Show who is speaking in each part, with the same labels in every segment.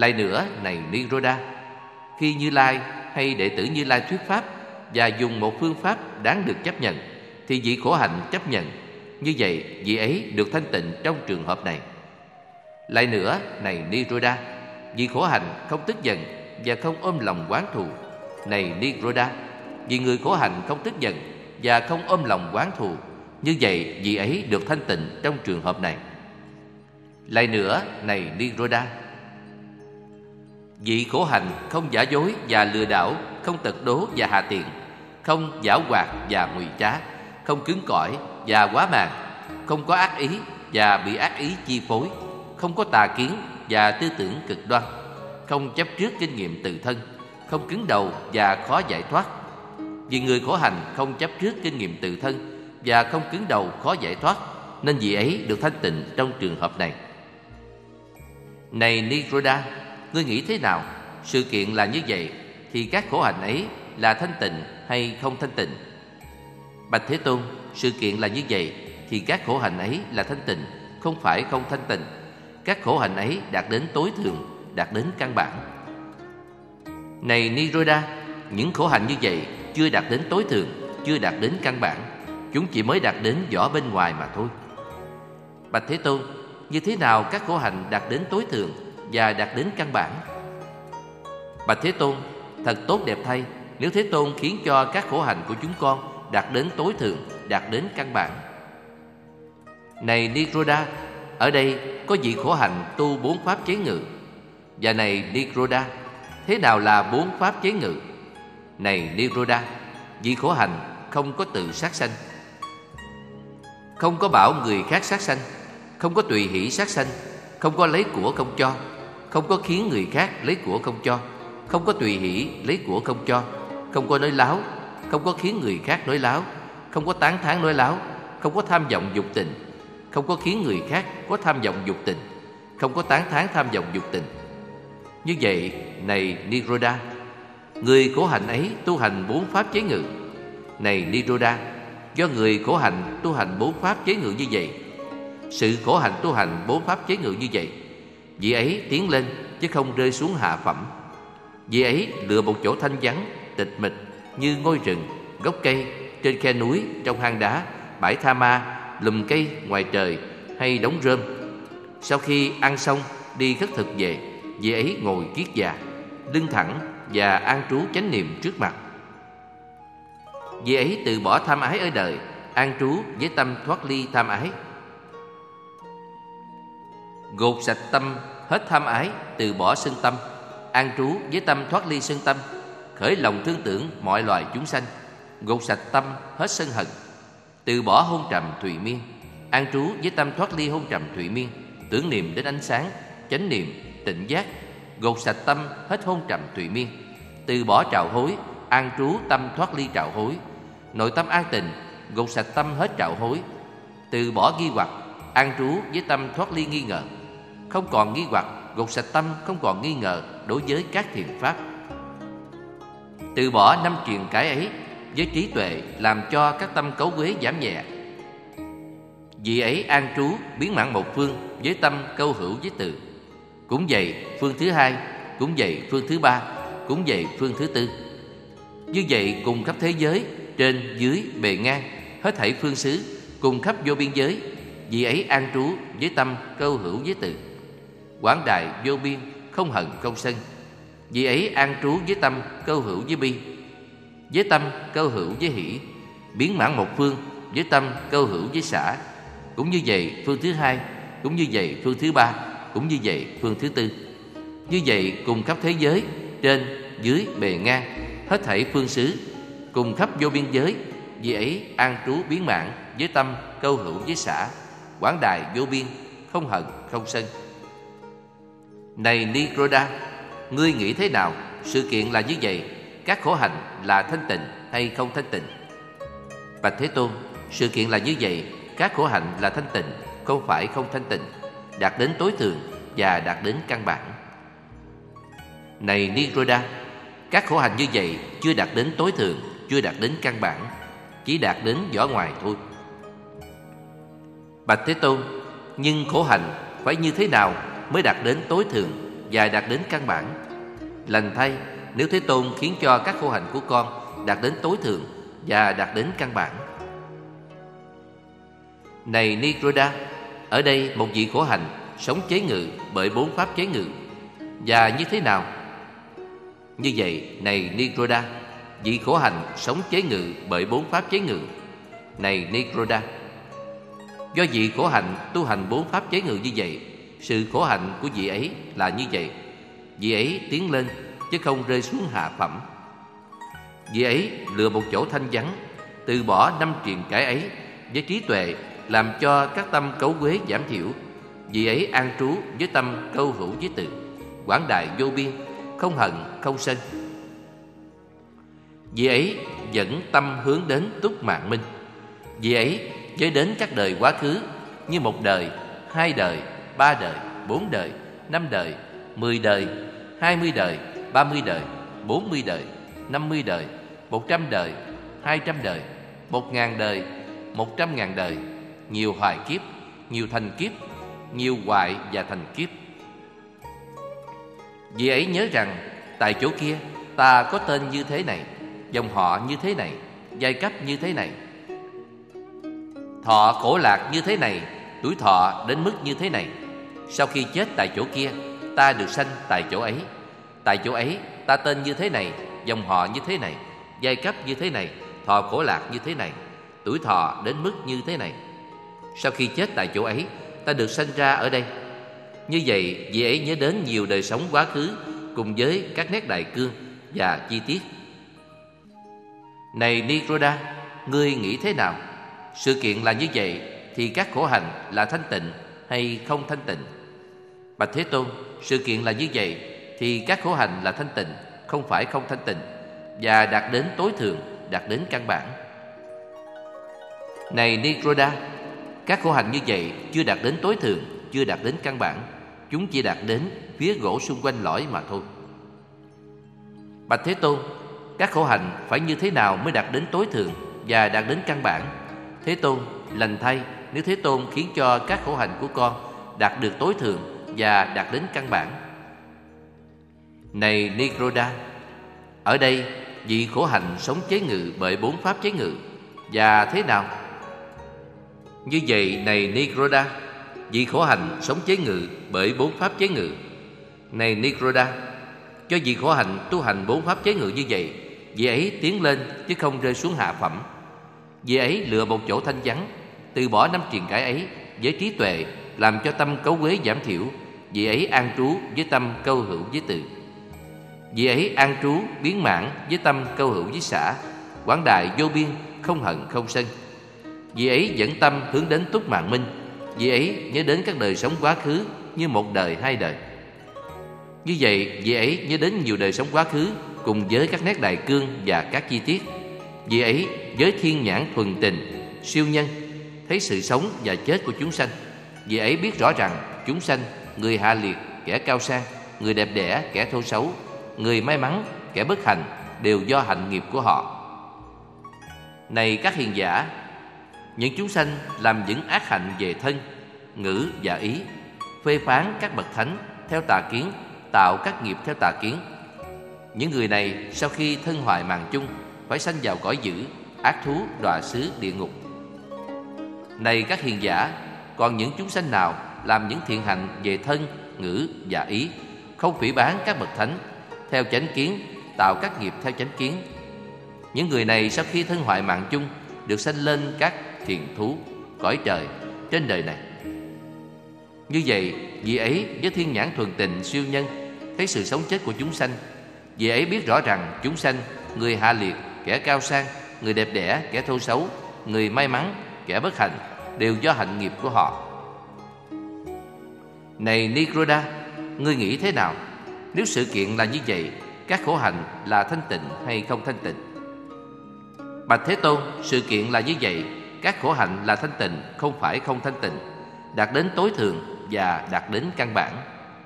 Speaker 1: Lại nữa này Niroda, khi Như Lai hay đệ tử Như Lai thuyết pháp và dùng một phương pháp đáng được chấp nhận, thì vị khổ hạnh chấp nhận. Như vậy vị ấy được thanh tịnh trong trường hợp này. Lại nữa này Niroda, vị khổ hạnh không tức giận và không ôm lòng oán thù. Này Niroda, vì người khổ hạnh không tức giận và không ôm lòng oán thù. Như vậy vị ấy được thanh tịnh trong trường hợp này. Lại nữa này Niroda, vị khổ hạnh không giả dối và lừa đảo, không tật đố và hạ tiện, không giảo hoạt và ngụy trá, không cứng cỏi và quá màng, không có ác ý và bị ác ý chi phối, không có tà kiến và tư tưởng cực đoan, không chấp trước kinh nghiệm tự thân, không cứng đầu và khó giải thoát. Vì người khổ hạnh không chấp trước kinh nghiệm tự thân và không cứng đầu khó giải thoát, nên vị ấy được thanh tịnh trong trường hợp này. Này Niroda, ngươi nghĩ thế nào? Sự kiện là như vậy, thì các khổ hạnh ấy là thanh tịnh hay không thanh tịnh? Bạch Thế Tôn, sự kiện là như vậy, thì các khổ hạnh ấy là thanh tịnh, không phải không thanh tịnh. Các khổ hạnh ấy đạt đến tối thượng, đạt đến căn bản. Này Niroda, những khổ hạnh như vậy chưa đạt đến tối thượng, chưa đạt đến căn bản. Chúng chỉ mới đạt đến vỏ bên ngoài mà thôi. Bạch Thế Tôn, như thế nào các khổ hạnh đạt đến tối thượng và đạt đến căn bản? Bạch Thế Tôn, thật tốt đẹp thay nếu Thế Tôn khiến cho các khổ hạnh của chúng con đạt đến tối thượng, đạt đến căn bản. Này Niroda, ở đây có vị khổ hạnh tu 4 pháp chế ngự. Và này Niroda, thế nào là 4 pháp chế ngự? Này Niroda, vị khổ hạnh không có tự sát sanh, không có bảo người khác sát sanh, không có tùy hỷ sát sanh, không có lấy của không cho, không có khiến người khác lấy của không cho, không có tùy hỷ lấy của không cho, không có nói láo, không có khiến người khác nói láo, không có tán thán nói láo, không có tham vọng dục tình, không có khiến người khác có tham vọng dục tình, không có tán thán tham vọng dục tình. Như vậy, này Niroda, người khổ hạnh ấy tu hành 4 pháp chế ngự. Này Niroda, do người khổ hạnh tu hành 4 pháp chế ngự như vậy, sự khổ hạnh tu hành 4 pháp chế ngự như vậy, vị ấy tiến lên chứ không rơi xuống hạ phẩm. Vị ấy lựa một chỗ thanh vắng, tịch mịch như ngôi rừng, gốc cây, trên khe núi, trong hang đá, bãi tha ma, lùm cây ngoài trời hay đống rơm. Sau khi ăn xong đi khất thực về, vị ấy ngồi kiết già, lưng thẳng và an trú chánh niệm trước mặt. Vị ấy từ bỏ tham ái ở đời, an trú với tâm thoát ly tham ái, gột sạch tâm hết tham ái, từ bỏ sân tâm, an trú với tâm thoát ly sân tâm, khởi lòng thương tưởng mọi loài chúng sanh, gột sạch tâm hết sân hận, từ bỏ hôn trầm thùy miên, an trú với tâm thoát ly hôn trầm thùy miên, tưởng niệm đến ánh sáng, chánh niệm, tịnh giác, gột sạch tâm hết hôn trầm thùy miên, từ bỏ trạo hối, an trú tâm thoát ly trạo hối, nội tâm an tịnh, gột sạch tâm hết trạo hối, từ bỏ nghi hoặc, an trú với tâm thoát ly nghi ngờ, không còn nghi hoặc, gột sạch tâm không còn nghi ngờ đối với các thiền pháp. Từ bỏ 5 truyền cải ấy với trí tuệ, làm cho các tâm cấu uế giảm nhẹ. Vị ấy an trú biến mãn một phương với tâm câu hữu với từ. Cũng vậy phương thứ hai, cũng vậy phương thứ ba, cũng vậy phương thứ tư. Như vậy cùng khắp thế giới, trên dưới bề ngang, hết thảy phương xứ, cùng khắp vô biên giới, vị ấy an trú với tâm câu hữu với từ. Quảng đại vô biên, không hận không sân, vị ấy an trú với tâm câu hữu với bi, với tâm câu hữu với hỷ, biến mãn một phương với tâm câu hữu với xả. Cũng như vậy phương thứ hai, cũng như vậy phương thứ ba, cũng như vậy phương thứ tư. Như vậy cùng khắp thế giới, trên dưới bề ngang, hết thảy phương xứ, cùng khắp vô biên giới, vị ấy an trú biến mãn với tâm câu hữu với xả, quảng đại vô biên, không hận không sân. Này Niroda, ngươi nghĩ thế nào? Sự kiện là như vậy, các khổ hạnh là thanh tịnh hay không thanh tịnh? Bạch Thế Tôn, sự kiện là như vậy, các khổ hạnh là thanh tịnh, không phải không thanh tịnh, đạt đến tối thượng và đạt đến căn bản. Này Niroda, các khổ hạnh như vậy chưa đạt đến tối thượng, chưa đạt đến căn bản, chỉ đạt đến vỏ ngoài thôi. Bạch Thế Tôn, nhưng khổ hạnh phải như thế nào mới đạt đến tối thượng và đạt đến căn bản. Lành thay, nếu Thế Tôn khiến cho các khổ hạnh của con đạt đến tối thượng và đạt đến căn bản. Này Niroda, ở đây một vị khổ hạnh sống chế ngự bởi 4 pháp chế ngự. Và như thế nào? Như vậy, này Niroda, vị khổ hạnh sống chế ngự bởi 4 pháp chế ngự. Này Niroda, do vị khổ hạnh tu hành 4 pháp chế ngự như vậy, sự khổ hạnh của vị ấy là như vậy. Vị ấy tiến lên chứ không rơi xuống hạ phẩm. Vị ấy lựa một chỗ thanh vắng, từ bỏ 5 triền cái ấy với trí tuệ, làm cho các tâm cấu uế giảm thiểu. Vị ấy an trú với tâm câu hữu với từ, quảng đại vô biên, không hận không sân. Vị ấy dẫn tâm hướng đến túc mạng minh. Vị ấy với đến các đời quá khứ như 1 đời, 2 đời, 3 đời, 4 đời, 5 đời, 10 đời, 20 đời, 30 đời, 40 đời, 50 đời, 100 đời, 200 đời, 1.000 đời, 100.000 đời, nhiều hoài kiếp, nhiều thành kiếp, nhiều hoại và thành kiếp. Vị ấy nhớ rằng tại chỗ kia ta có tên như thế này, dòng họ như thế này, giai cấp như thế này, thọ khổ lạc như thế này, tuổi thọ đến mức như thế này. Sau khi chết tại chỗ kia, ta được sanh tại chỗ ấy. Tại chỗ ấy ta tên như thế này, dòng họ như thế này, giai cấp như thế này, thọ khổ lạc như thế này, tuổi thọ đến mức như thế này. Sau khi chết tại chỗ ấy, ta được sanh ra ở đây. Như vậy, vị ấy nhớ đến nhiều đời sống quá khứ cùng với các nét đại cương và chi tiết. Này Niroda, ngươi nghĩ thế nào? Sự kiện là như vậy thì các khổ hạnh là thanh tịnh hay không thanh tịnh? Bạch Thế Tôn, sự kiện là như vậy thì các khổ hạnh là thanh tịnh, không phải không thanh tịnh, và đạt đến tối thượng, đạt đến căn bản. Này Niroda, các khổ hạnh như vậy chưa đạt đến tối thượng, chưa đạt đến căn bản. Chúng chỉ đạt đến phía gỗ xung quanh lõi mà thôi. Bạch Thế Tôn, các khổ hạnh phải như thế nào mới đạt đến tối thượng và đạt đến căn bản? Thế Tôn, lành thay, nếu Thế Tôn khiến cho các khổ hạnh của con đạt được tối thượng và đạt đến căn bản. Này Niroda, ở đây vị khổ hạnh sống chế ngự bởi 4 pháp chế ngự. Và thế nào? Như vậy, này Niroda, vị khổ hạnh sống chế ngự bởi 4 pháp chế ngự. Này Niroda, cho vị khổ hạnh tu hành 4 pháp chế ngự như vậy, vị ấy tiến lên chứ không rơi xuống hạ phẩm. Vị ấy lựa một chỗ thanh vắng, từ bỏ 5 triền cái ấy với trí tuệ, làm cho tâm cấu uế giảm thiểu. Vị ấy an trú với tâm câu hữu với từ. Vị ấy an trú biến mãn với tâm câu hữu với xã, quảng đại vô biên, không hận không sân. Vị ấy dẫn tâm hướng đến túc mạng minh. Vị ấy nhớ đến các đời sống quá khứ như 1 đời, 2 đời. Như vậy, vị ấy nhớ đến nhiều đời sống quá khứ cùng với các nét đại cương và các chi tiết. Vị ấy với thiên nhãn thuần tình, siêu nhân, thấy sự sống và chết của chúng sanh. Vị ấy biết rõ rằng chúng sanh, người hạ liệt, kẻ cao sang, người đẹp đẽ, kẻ thô xấu, người may mắn, kẻ bất hạnh đều do hạnh nghiệp của họ. Này các hiền giả, những chúng sanh làm những ác hạnh về thân, ngữ và ý, phê phán các bậc thánh theo tà kiến, tạo các nghiệp theo tà kiến. Những người này sau khi thân hoại màng chung phải sanh vào cõi dữ, ác thú, đọa xứ, địa ngục. Này các hiền giả, còn những chúng sanh nào làm những thiện hạnh về thân, ngữ và ý, không phỉ báng các bậc thánh theo chánh kiến, tạo các nghiệp theo chánh kiến. Những người này sau khi thân hoại mạng chung được sanh lên các thiền thú, cõi trời trên đời này. Như vậy, vị ấy với thiên nhãn thuần tình siêu nhân, thấy sự sống chết của chúng sanh. Vị ấy biết rõ rằng chúng sanh, người hạ liệt, kẻ cao sang, người đẹp đẽ, kẻ thô xấu, người may mắn, kẻ bất hạnh đều do hạnh nghiệp của họ. Này Niroda, ngươi nghĩ thế nào? Nếu sự kiện là như vậy, các khổ hạnh là thanh tịnh hay không thanh tịnh? Bạch Thế Tôn, sự kiện là như vậy, các khổ hạnh là thanh tịnh, không phải không thanh tịnh, đạt đến tối thượng và đạt đến căn bản.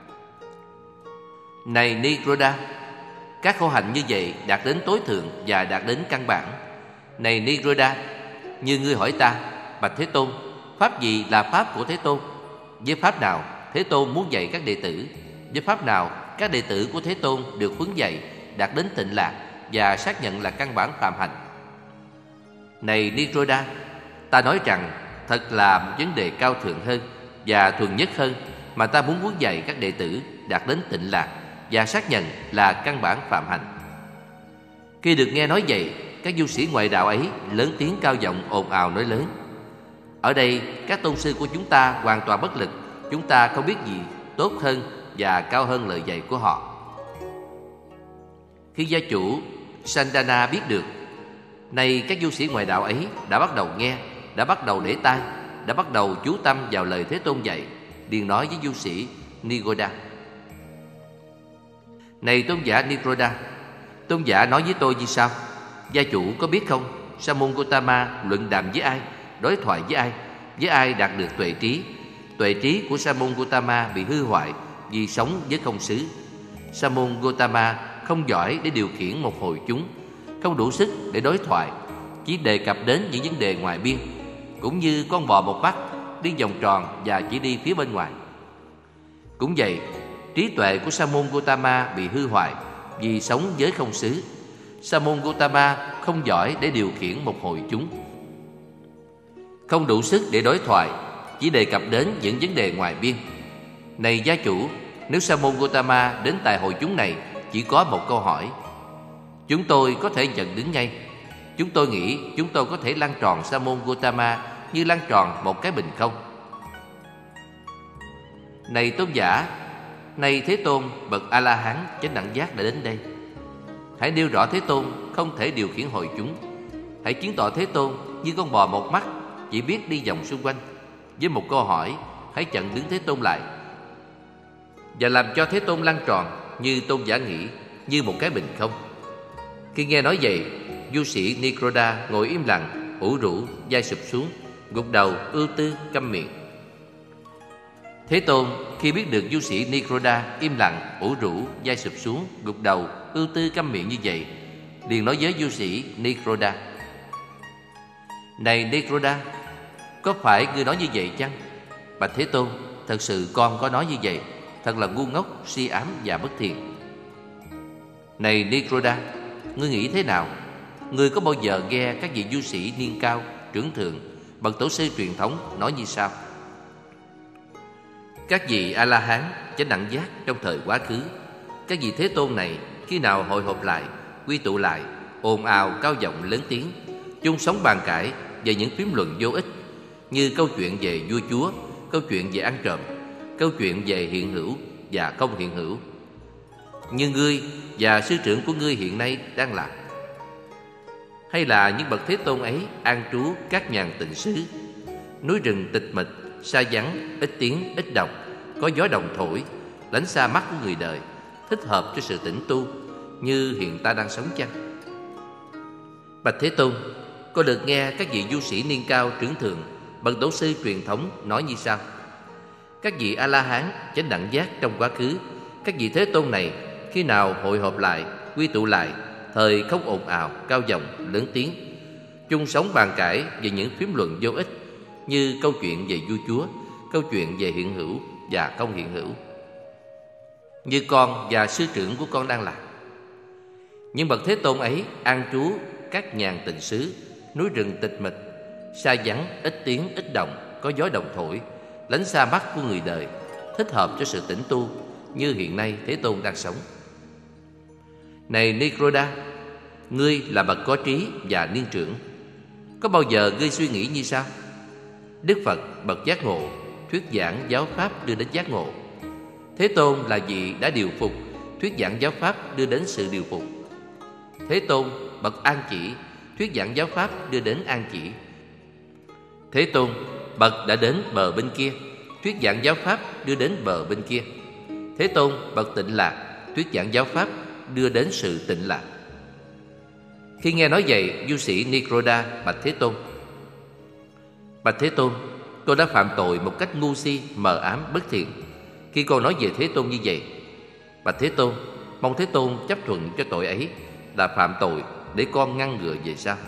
Speaker 1: Này Niroda, các khổ hạnh như vậy đạt đến tối thượng và đạt đến căn bản. Này Niroda, như ngươi hỏi ta, bạch Thế Tôn, pháp gì là pháp của Thế Tôn? Với pháp nào Thế Tôn muốn dạy các đệ tử? với pháp nào các đệ tử của Thế Tôn được huấn dạy đạt đến tịnh lạc và xác nhận là căn bản phạm hạnh? Này Niroda, ta nói rằng thật là một vấn đề cao thượng hơn và thuần nhất hơn mà ta muốn huấn dạy các đệ tử đạt đến tịnh lạc và xác nhận là căn bản phạm hạnh. Khi được nghe nói vậy, các du sĩ ngoại đạo ấy lớn tiếng cao giọng ồn ào nói lớn: ở đây các tôn sư của chúng ta hoàn toàn bất lực, chúng ta không biết gì tốt hơn và cao hơn lời dạy của họ. Khi gia chủ Sandana biết được, nay các du sĩ ngoại đạo ấy đã bắt đầu nghe, đã bắt đầu để tai, đã bắt đầu chú tâm vào lời Thế Tôn dạy, liền nói với du sĩ Nigoda: này tôn giả Nigoda, tôn giả nói với tôi như sau: gia chủ có biết không, Sa môn Gotama luận đàm với ai, đối thoại với ai đạt được tuệ trí? Tuệ trí của Sa môn Gotama bị hư hoại vì sống với không xứ. Sa môn Gotama không giỏi để điều khiển một hội chúng, không đủ sức để đối thoại, chỉ đề cập đến những vấn đề ngoài biên, cũng như con bò một mắt đi vòng tròn và chỉ đi phía bên ngoài. Cũng vậy, trí tuệ của Sa môn Gotama bị hư hoại vì sống với không xứ. Sa môn Gotama không giỏi để điều khiển một hội chúng, không đủ sức để đối thoại, chỉ đề cập đến những vấn đề ngoài biên. Này gia chủ, nếu Sa môn Gotama đến tại hội chúng này chỉ có một câu hỏi, chúng tôi có thể nhận đứng ngay. Chúng tôi nghĩ chúng tôi có thể lăn tròn Sa môn Gotama như lăn tròn một cái bình không. Này tôn giả, nay Thế Tôn bậc A-la-hán chánh đẳng giác đã đến đây. Hãy nêu rõ Thế Tôn không thể điều khiển hội chúng. Hãy chứng tỏ Thế Tôn như con bò một mắt, chỉ biết đi vòng xung quanh. Với một câu hỏi, hãy chặn đứng Thế Tôn lại và làm cho Thế Tôn lăn tròn như tôn giả nghĩ, như một cái bình không. Khi nghe nói vậy, du sĩ Niroda ngồi im lặng, ủ rũ, vai sụp xuống, gục đầu, ưu tư, câm miệng. Thế Tôn khi biết được du sĩ Niroda im lặng, ủ rũ, vai sụp xuống, gục đầu, ưu tư, câm miệng như vậy, liền nói với du sĩ Niroda: này Niroda, có phải ngươi nói như vậy chăng? Bạch Thế Tôn, thật sự con có nói như vậy, thật là ngu ngốc, si ám và bất thiện. Này Niroda, ngươi nghĩ thế nào? Ngươi có bao giờ nghe các vị du sĩ niên cao, trưởng thượng, bậc tổ sư truyền thống nói như sau: các vị A-la-hán chánh đẳng giác trong thời quá khứ, các vị Thế Tôn này khi nào hội họp lại, quy tụ lại, ồn ào cao giọng lớn tiếng, chung sống bàn cãi về những phím luận vô ích, như câu chuyện về vua chúa, câu chuyện về ăn trộm, câu chuyện về hiện hữu và không hiện hữu, như ngươi và sư trưởng của ngươi hiện nay đang làm. Hay là những bậc Thế Tôn ấy an trú các nhàn tịnh xứ, núi rừng tịch mịch, xa vắng, ít tiếng, ít động, có gió đồng thổi, lánh xa mắt của người đời, thích hợp cho sự tĩnh tu, như hiện ta đang sống chăng? Bạch Thế Tôn, có được nghe các vị du sĩ niên cao trưởng thượng, bậc tổ sư truyền thống nói như sau: các vị A-la-hán chánh đẳng giác trong quá khứ, các vị Thế Tôn này khi nào hội họp lại, quy tụ lại, thời không ồn ào, cao giọng, lớn tiếng, chung sống bàn cãi về những phím luận vô ích, như câu chuyện về vua chúa, câu chuyện về hiện hữu và không hiện hữu, như con và sư trưởng của con đang làm. Nhưng bậc Thế Tôn ấy an trú các nhàn tịnh xứ, núi rừng tịch mịch, xa vắng, ít tiếng, ít động, có gió đồng thổi, lánh xa mắt của người đời, thích hợp cho sự tĩnh tu, như hiện nay Thế Tôn đang sống. Này Niroda, ngươi là bậc có trí và niên trưởng, có bao giờ ngươi suy nghĩ như sau: Đức Phật bậc giác ngộ thuyết giảng giáo pháp đưa đến giác ngộ. Thế Tôn là vị đã điều phục, thuyết giảng giáo pháp đưa đến sự điều phục. Thế Tôn bậc an chỉ, thuyết giảng giáo pháp đưa đến an chỉ. Thế Tôn bậc đã đến bờ bên kia, thuyết giảng giáo pháp đưa đến bờ bên kia. Thế Tôn bậc tịnh lạc, thuyết giảng giáo pháp đưa đến sự tịnh lạc. Khi nghe nói vậy, du sĩ Niroda bạch Thế Tôn: bạch Thế Tôn, tôi đã phạm tội một cách ngu si, mờ ám, bất thiện. Khi con nói về Thế Tôn như vậy, bạch Thế Tôn, mong Thế Tôn chấp thuận cho tội ấy là phạm tội để con ngăn ngừa về sau.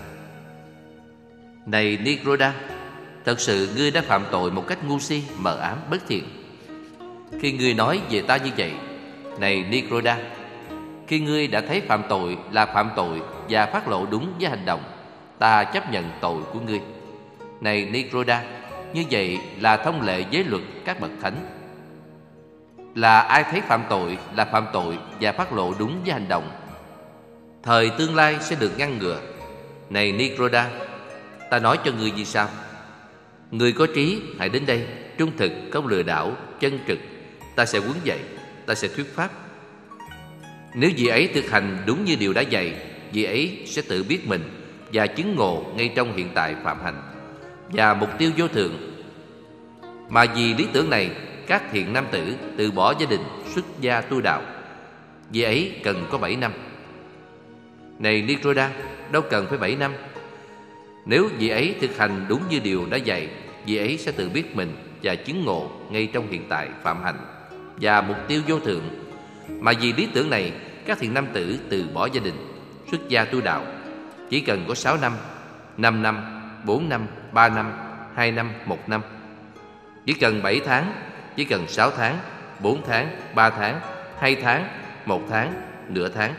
Speaker 1: Này Niroda, thật sự ngươi đã phạm tội một cách ngu si, mờ ám, bất thiện. Khi ngươi nói về ta như vậy, Này Nicoda, khi ngươi đã thấy phạm tội là phạm tội và phát lộ đúng với hành động, ta chấp nhận tội của ngươi. Này Nicoda, như vậy là thông lệ giới luật các bậc thánh. Là ai thấy phạm tội là phạm tội và phát lộ đúng với hành động, thời tương lai sẽ được ngăn ngừa. Này Nicoda, ta nói cho ngươi như sau: người có trí hãy đến đây, trung thực, không lừa đảo, chân trực. Ta sẽ huấn dạy, ta sẽ thuyết pháp. Nếu vị ấy thực hành đúng như điều đã dạy, vị ấy sẽ tự biết mình và chứng ngộ ngay trong hiện tại phạm hạnh và mục tiêu vô thượng. Mà vì lý tưởng này, các thiện nam tử từ bỏ gia đình, xuất gia tu đạo. Vị ấy cần có 7 năm. Này Nicoda, đâu cần phải 7 năm. Nếu vị ấy thực hành đúng như điều đã dạy, vị ấy sẽ tự biết mình và chứng ngộ ngay trong hiện tại phạm hạnh và mục tiêu vô thượng. Mà vì lý tưởng này, các thiện nam tử từ bỏ gia đình, xuất gia tu đạo. Chỉ cần có 6 năm, 5 năm, 4 năm, 3 năm, 2 năm, 1 năm. Chỉ cần 7 tháng, chỉ cần 6 tháng, 4 tháng, 3 tháng, 2 tháng, 1 tháng, nửa tháng.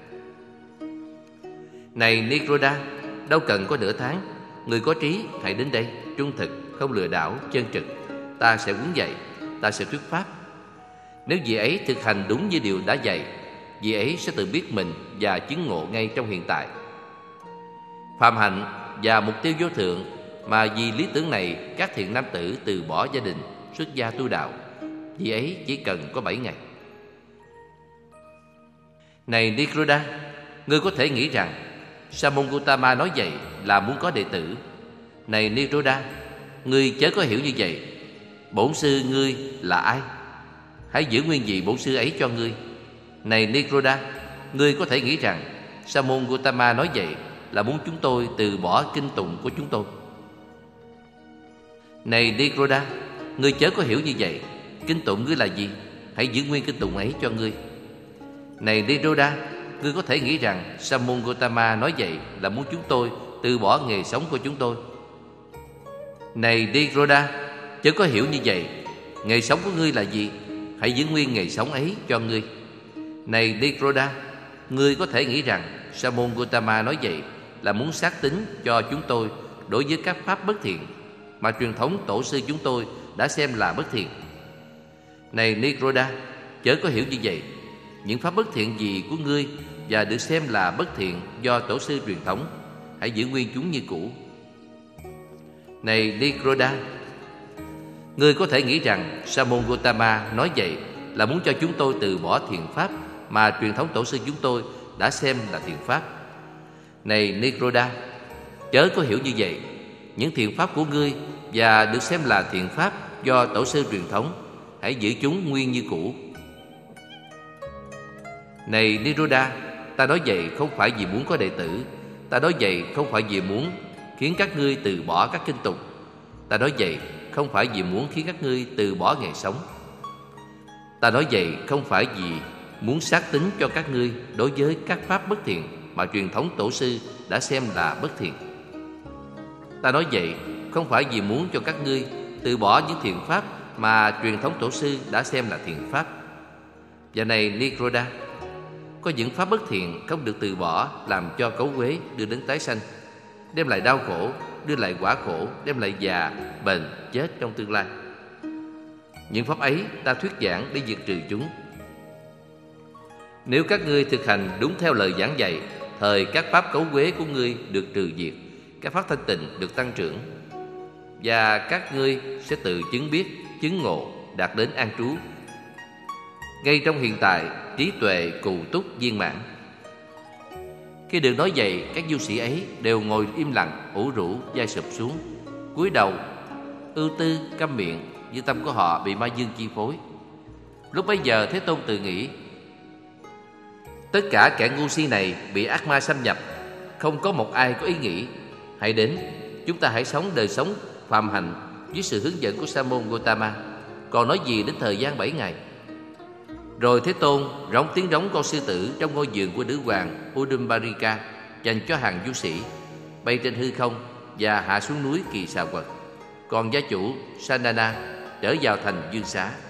Speaker 1: Này Nicoda, đâu cần có nửa tháng. Người có trí hãy đến đây, trung thực, không lừa đảo, chân trực. Ta sẽ huấn dạy, ta sẽ thuyết pháp. Nếu vị ấy thực hành đúng như điều đã dạy, vị ấy sẽ tự biết mình và chứng ngộ ngay trong hiện tại phạm hạnh và mục tiêu vô thượng. Mà vì lý tưởng này, các thiện nam tử từ bỏ gia đình, xuất gia tu đạo. Vị ấy chỉ cần có 7 ngày. Này Nicoda, ngươi có thể nghĩ rằng Sa môn Gautama nói vậy là muốn có đệ tử. Này Nicoda, ngươi chớ có hiểu như vậy. Bổn sư ngươi là ai? Hãy giữ nguyên vị bổn sư ấy cho ngươi. Này Nicoda, ngươi có thể nghĩ rằng Sa môn Gautama nói vậy là muốn chúng tôi từ bỏ kinh tụng của chúng tôi. Này Nicoda, ngươi chớ có hiểu như vậy. Kinh tụng ngươi là gì? Hãy giữ nguyên kinh tụng ấy cho ngươi. Này Nicoda, ngươi có thể nghĩ rằng Sa môn Gautama nói vậy là muốn chúng tôi từ bỏ nghề sống của chúng tôi. Này Nicoda, chớ có hiểu như vậy. Nghề sống của ngươi là gì? Hãy giữ nguyên nghề sống ấy cho ngươi. Này Nicoda, ngươi có thể nghĩ rằng Sa môn Gautama nói vậy là muốn xác tín cho chúng tôi đối với các pháp bất thiện mà truyền thống tổ sư chúng tôi đã xem là bất thiện. Này Nicoda, chớ có hiểu như vậy. Những pháp bất thiện gì của ngươi và được xem là bất thiện do tổ sư truyền thống, hãy giữ nguyên chúng như cũ. Này Nicoda, ngươi có thể nghĩ rằng Sa môn Gautama nói vậy là muốn cho chúng tôi từ bỏ thiện pháp mà truyền thống tổ sư chúng tôi đã xem là thiện pháp. Này Nicoda, chớ có hiểu như vậy. Những thiện pháp của ngươi và được xem là thiện pháp do tổ sư truyền thống, hãy giữ chúng nguyên như cũ. Này Nicoda, ta nói vậy không phải vì muốn có đệ tử. Ta nói vậy không phải vì muốn khiến các ngươi từ bỏ các kinh tục. Ta nói vậy không phải vì muốn khiến các ngươi từ bỏ nghề sống. Ta nói vậy không phải vì muốn xác tín cho các ngươi đối với các pháp bất thiện mà truyền thống tổ sư đã xem là bất thiện. Ta nói vậy không phải vì muốn cho các ngươi từ bỏ những thiện pháp mà truyền thống tổ sư đã xem là thiện pháp. Và này Nicoda, có những pháp bất thiện không được từ bỏ, làm cho cấu uế, đưa đến tái sanh, đem lại đau khổ, đưa lại quả khổ, đem lại già, bệnh, chết trong tương lai. Những pháp ấy ta thuyết giảng để diệt trừ chúng. Nếu các ngươi thực hành đúng theo lời giảng dạy, thời các pháp cấu uế của ngươi được trừ diệt, các pháp thanh tịnh được tăng trưởng, và các ngươi sẽ tự chứng biết, chứng ngộ, đạt đến an trú. Ngay trong hiện tại, trí tuệ cụ túc viên mãn. Khi được nói vậy, các du sĩ ấy đều ngồi im lặng, ủ rũ, vai sụp xuống, cúi đầu, ưu tư, câm miệng, như tâm của họ bị ma dương chi phối. Lúc bấy giờ Thế Tôn tự nghĩ: tất cả kẻ ngu si này bị ác ma xâm nhập, không có một ai có ý nghĩ. Hãy đến, chúng ta hãy sống đời sống phàm hạnh dưới sự hướng dẫn của Sa môn Gautama. Còn nói gì đến thời gian 7 ngày? Rồi Thế Tôn rống tiếng rống con sư tử trong ngôi vườn của nữ hoàng Udumbarika dành cho hàng du sĩ, bay trên hư không và hạ xuống núi Kỳ Xà Quật. Còn gia chủ Sanana trở vào thành Dương Xá.